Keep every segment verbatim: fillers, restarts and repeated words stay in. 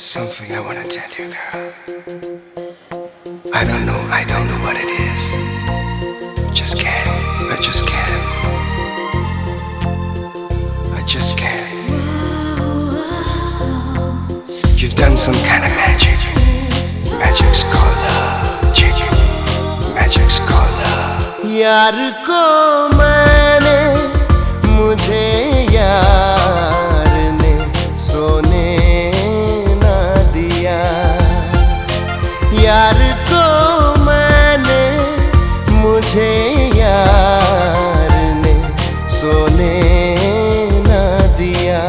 There's something I wanna tell you, girl. I don't know, I don't know what it is. Just can't, I just can't. I just can't. You've done some kind of magic. Magic's called love. Magic's called love. यार को मैंने मुझे यार ने सोने ना दिया। यार को मैंने मुझे यार ने सोने ना दिया।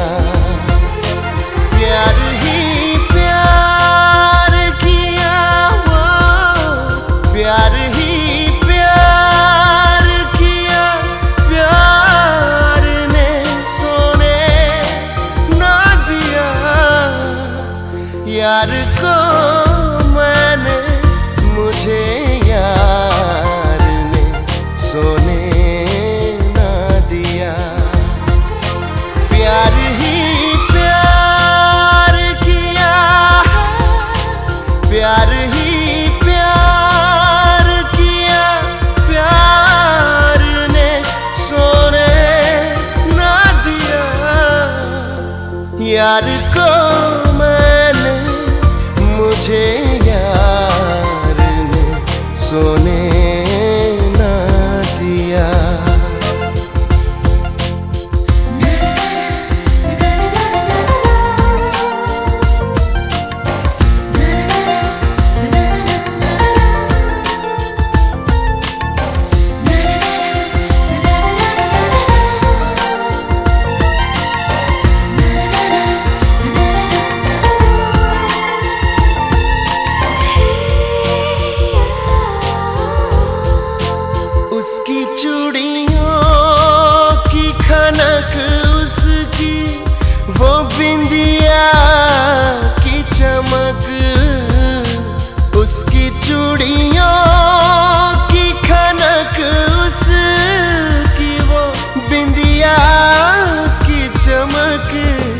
प्यार ही प्यार किया वो, प्यार ही यार को मैंने मुझे यार ने सोने ना दिया। प्यार ही प्यार किया, प्यार ही प्यार किया, प्यार ने सोने ना दिया। यार को मैंने मुझे यार ने सोने ना दिया। उसकी चूड़ियों की खनक, उसकी वो बिंदिया की चमक, उसकी चूड़ियों की खनक, उसकी वो बिंदिया की चमक।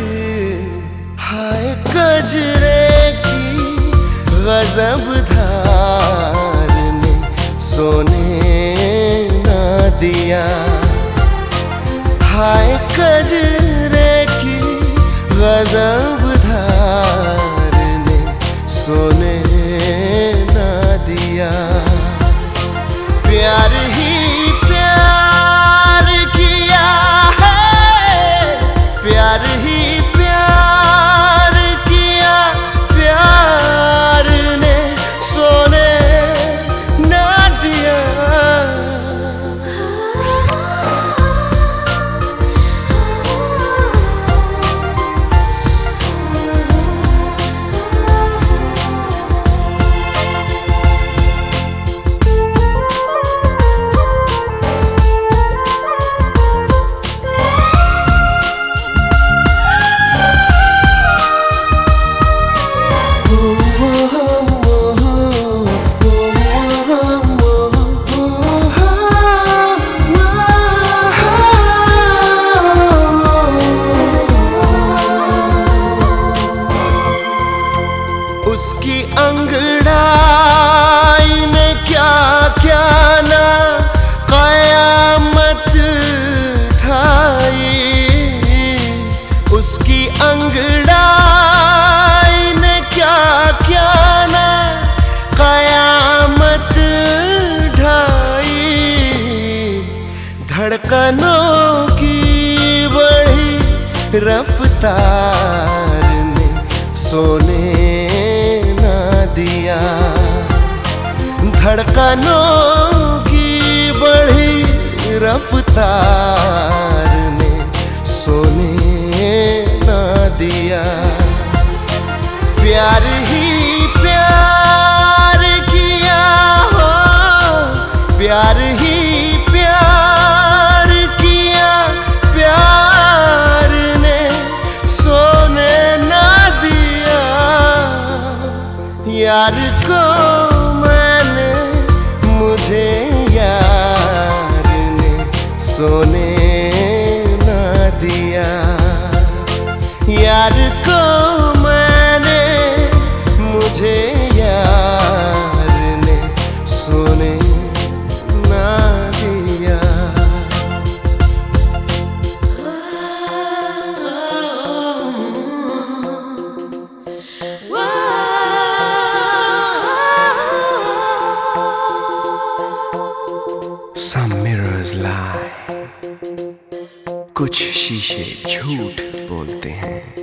हाय कजरे की गजब धार ने सोने दिया। हाय कजरे की गजब धार ने सोने ना दिया। प्यार ही प्यार किया है, प्यार ही प्यार किया, प्यार ने सोने ना दिया। उसकी अंगड़ाई ने क्या क्या ना क़यामत ढाई। उसकी अंगड़ाई ने क्या क्या ना क़यामत ढाई। धड़कनों की बढ़ी रफ्तार ने सोने दिया। धड़कनों की बढ़ी रफ्तार ने सोने ना दिया। प्यार ही प्यार किया हो, प्यार ही प्यार किया, प्यार ने सोने ना दिया। यार को मैंने मुझे यार ने सोने ना दिया। यार को मैंने शीशे झूठ बोलते हैं।